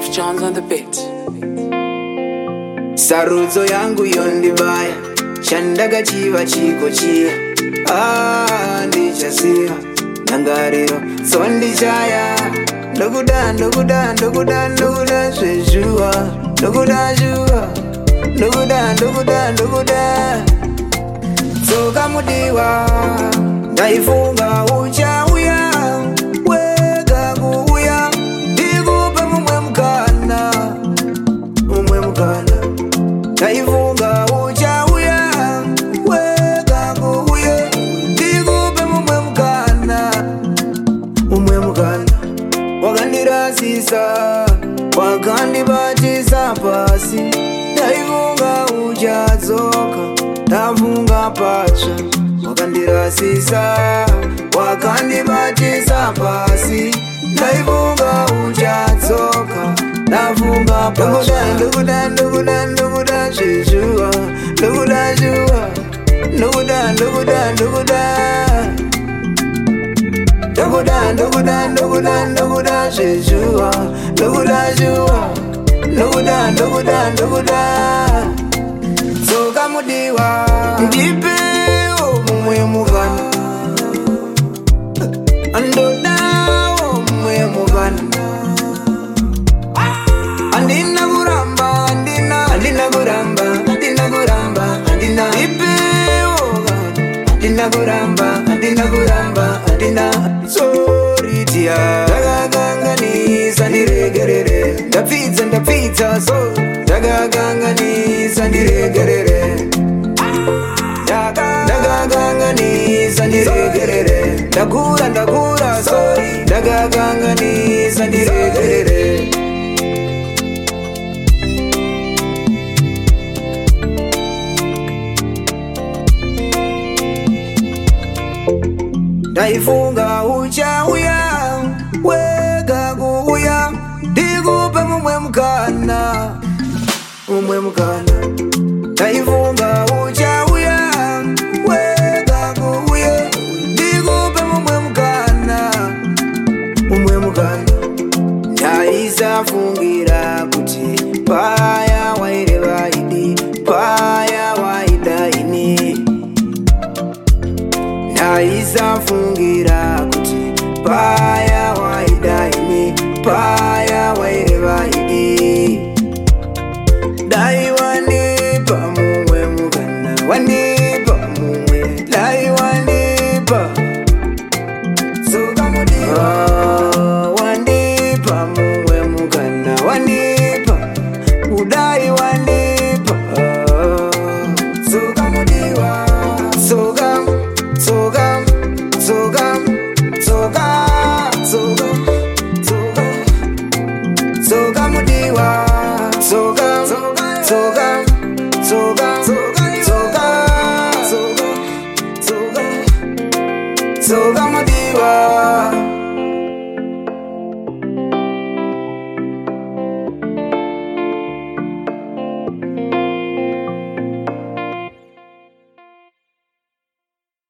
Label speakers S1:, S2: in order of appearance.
S1: Jeff Johns on the beat.
S2: Sarudzo yangu yondibaya chandaga chiva chiko chia ndichasiya nangariro sondichaya ndokuda zvezhuwa ndokuda zhuwa ndokuda tsoka mudiwa ndaifunga uchauya wega kuuya ndikupe mumwe mukana ndaifunga uchauya wega kuuya ndikupe mumwe mukana wakandirasisa wakandibatisa pasi ndaifunga uchadzoka ndafunga patsva wakandirasisa wakandibatisa pasi ndaifunga uchadzoka ndafunga patsva ndokuda zvezhuwa ndokuda zhuwa ndokuda zvezhuwa ndokuda zhuwa ndokuda tsoka mudiwa ndipewo mumwe mukana andodawo mumwe mukana andina kuramba andina soritia ndakakanganisa ndiregerere ndapfidza so ndakakanganisa ndiregerere ndakakanganisa ndiregerere ndakura sorry ndakakanganisa ndiregerere ndaifunga uchauya wega kuuya ndikupe mumwe mukana ndaifunga uchauya wega kuuya ndikupe mumwe mukana ndaisafungira kuti paya waireva ini paya waida ini ndaisafungira kuti paya waida ini paya waireva ini dai wanipa mumwe mukana wanipa mumwe dai wanipa tsoka mudiwa wanipa mumwe mukana wanipa udai wanipa tsoka mudiwa tsoka mudiwa